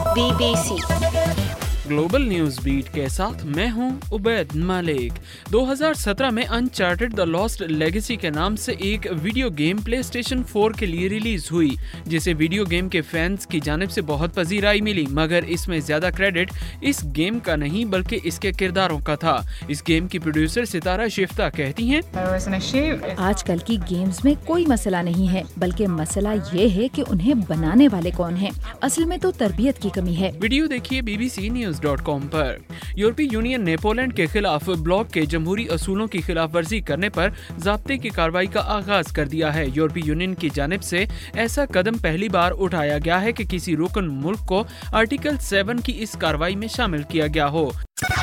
BBC global news beat के साथ मैं हूं उबैद मलिक। 2017 में अनचार्टेड द लॉस्ट लेगेसी के नाम से एक वीडियो गेम PlayStation 4 के लिए रिलीज हुई, जिसे वीडियो गेम के फैंस की जानिब से बहुत पजीराई मिली, मगर इसमें ज्यादा क्रेडिट इस गेम का नहीं बल्कि इसके किरदारों का था। इस गेम की प्रोड्यूसर सितारा शिफ्ता कहती हैं, आजकल की गेम्स में कोई मसला नहीं है, बल्कि मसला ये है कि उन्हें बनाने वाले कौन हैं। असल में तो तरबियत की कमी है। वीडियो देखिए bbcnews.com पर। यूरोपीय यूनियन ने पोलैंड के खिलाफ ब्लॉक के जमहूरी असूलों की खिलाफ वर्जी करने पर ज़ाब्ते की कार्रवाई का आगाज कर दिया है। यूरोपीय यूनियन की जानिब से ऐसा कदम पहली बार उठाया गया है कि किसी रुकन मुल्क को आर्टिकल 7 की इस कार्रवाई में शामिल किया गया हो।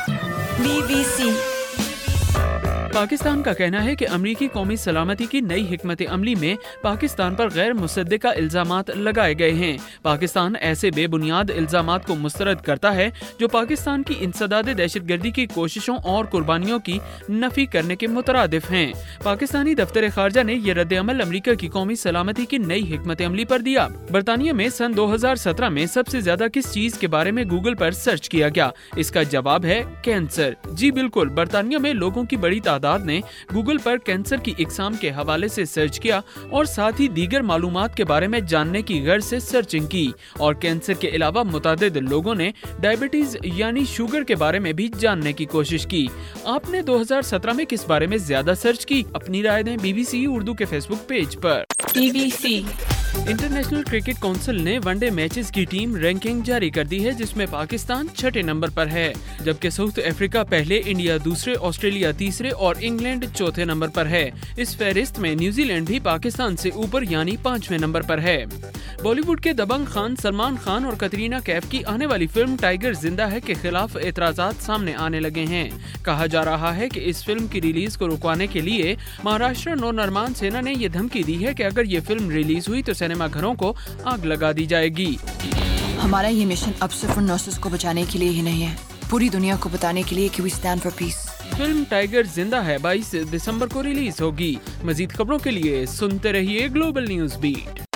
BBC पाकिस्तान का कहना है कि अमरीकी कौमी सलामती की नई हिकमत अमली में पाकिस्तान पर गैर मुसद्दिका इल्जामात लगाए गए हैं। पाकिस्तान ऐसे बेबुनियाद इल्जामात को मुस्तरद करता है जो पाकिस्तान की इंसदाद दहशतगर्दी की कोशिशों और कुर्बानियों की नफी करने के मुतरादिफ हैं। पाकिस्तानी दफ्तर खारजा ने यह रद्द-ए-अमल अमरीका की कौमी सलामती की नई हिकमत अमली पर दिया। बरतानिया में सन 2017 में सबसे ज्यादा किस चीज के बारे में गूगल पर सर्च किया गया? इसका जवाब है कैंसर। जी बिल्कुल, बरतानिया में लोगों की बड़ी तादाद ने गूगल पर कैंसर की इकसाम के हवाले से सर्च किया और साथ ही दीगर मालूमात के बारे में जानने की गर्ज से सर्चिंग की, और कैंसर के अलावा मुतादिद लोगों ने डायबिटीज यानी शुगर के बारे में भी जानने की कोशिश की। आपने 2017 में किस बारे में ज्यादा सर्च की? अपनी राय दें BBC उर्दू के फेसबुक पेज पर। BBC इंटरनेशनल क्रिकेट काउंसिल ने वनडे मैचेस की टीम रैंकिंग जारी कर दी है, जिसमें पाकिस्तान 6ठे नंबर पर है, जबकि साउथ अफ्रीका पहले, इंडिया दूसरे, ऑस्ट्रेलिया तीसरे और इंग्लैंड चौथे नंबर पर है। इस फहरिस्त में न्यूजीलैंड भी पाकिस्तान से ऊपर यानी 5वें नंबर पर है। बॉलीवुड के दबंग खान सलमान खान और कतरीना कैफ की आने वाली फिल्म टाइगर जिंदा है के खिलाफ एतराजात सामने आने लगे हैं। कहा जा रहा है कि इस फिल्म की रिलीज को रुकवाने के लिए महाराष्ट्र नवनिर्माण सेना ने ये धमकी दी है कि अगर ये फिल्म रिलीज हुई तो सिनेमा घरों को आग लगा दी जाएगी। हमारा ये मिशन अब सिर्फ उन नर्सेस को बचाने के लिए ही नहीं है, पूरी दुनिया को बताने के लिए कि we stand for peace. Film Tiger Zinda Hai 22 दिसंबर को रिलीज होगी। मजीद खबरों के लिए सुनते रहिए ग्लोबल न्यूज बीट।